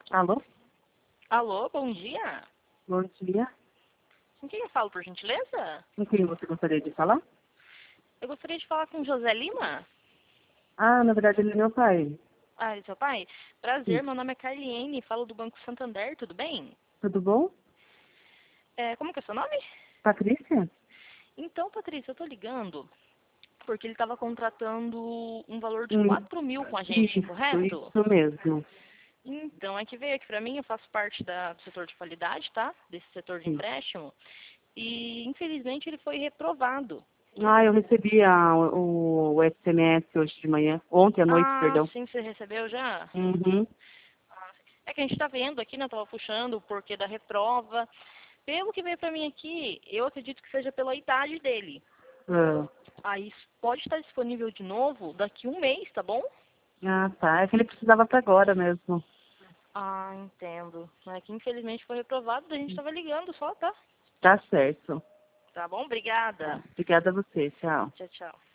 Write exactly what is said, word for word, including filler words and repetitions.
Alô? Alô, bom dia. Bom dia. Com quem eu falo, por gentileza? Com quem você gostaria de falar? Eu gostaria de falar com José Lima. Ah, na verdade ele é meu pai. Ah, ele é seu pai? Sim. Prazer, meu nome é Carliene, falo do Banco Santander, tudo bem? Tudo bom? É, como que é seu nome? Patrícia? Então, Patrícia, eu tô ligando porque ele estava contratando um valor de Hum, quatro mil com a gente, isso, correto? isso mesmo. Então, é que veio aqui pra mim, eu faço parte da, do setor de qualidade, tá? Desse setor de Sim. empréstimo. E, infelizmente, ele foi reprovado. Ah, eu recebi a, o, o S M S hoje de manhã. Ontem à noite, Ah, perdão. sim, você recebeu já? Uhum. É que a gente está vendo aqui, né? Estava puxando o porquê da reprova. Pelo que veio para mim aqui, eu acredito que seja pela idade dele. Ah, Aí pode estar disponível de novo daqui um mês, tá bom? ah, tá. É que ele precisava para agora mesmo. Ah, entendo. É que infelizmente foi reprovado, a gente estava ligando só, tá? Tá certo. Tá bom? Tá. Obrigada. Obrigada a você. Tchau. Tchau, tchau.